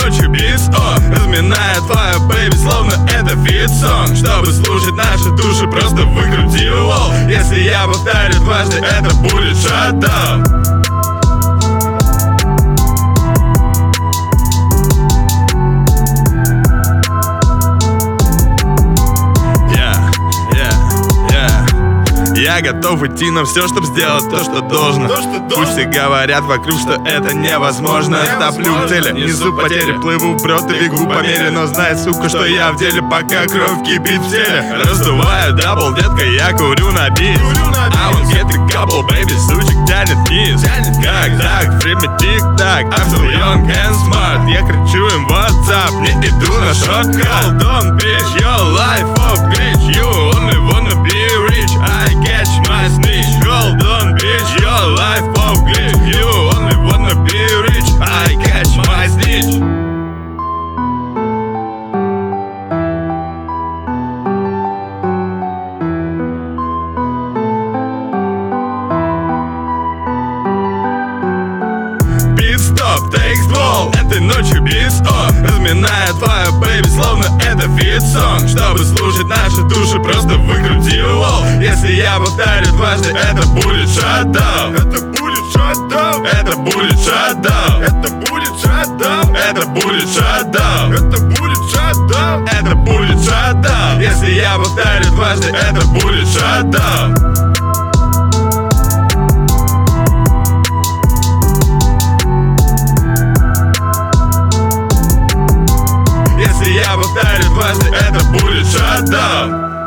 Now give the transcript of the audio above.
ночью бит, разминает твою бэйби, словно это фит-сон. Чтобы слушать наши души, просто выкрути его. Если я повторю дважды, это будет шатдаун. Я готов идти на все, чтобы сделать то, что должно. Пусть все говорят вокруг, что это невозможно. Топлю в цели, несу потери, плыву вброд и бегу по мере. Но знай, сука, что я в деле, пока кровь кипит в теле. Раздуваю дабл, детка, я курю на бит. I won't get the couple, baby, сучек тянет вниз. Как так, время тик-так, I'm so young and smart. Я кричу им WhatsApp, не иду на шорткат. Hold on, bitch, your life of glitch. You only wanna be rich, I catch my snitch. Hold on, bitch, your life of glitch. You only wanna be rich, I catch my snitch. Пит-стоп, тейк-ствол, этой ночью бит-стоп, разминает твою бэйби, словно это фит-сон. Чтобы слушать наши души, просто выкрути его. Если я повторю дважды, это будет шатдаун. Это будет шатдаун. Это будет шатдаун. Это будет шатдаун. Это будет шатдаун. Это будет шатдаун. Это будет шатдаун. Если я повторю дважды, это будет шатдаун. Я повторю дважды, это будет шатдаун.